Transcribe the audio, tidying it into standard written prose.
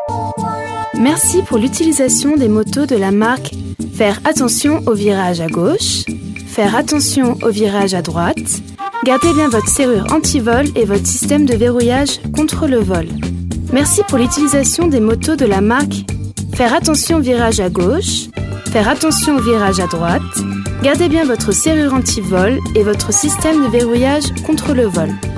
Merci pour l'utilisation des motos de la marque Faire attention au virage à gauche, Faire attention au virage à droite. Gardez bien votre serrure anti-vol et votre système de verrouillage contre le vol. Merci pour l'utilisation des motos de la marque Faire attention au virage à gauche, Faire attention au virage à droite. Gardez bien votre serrure anti-vol et votre système de verrouillage contre le vol.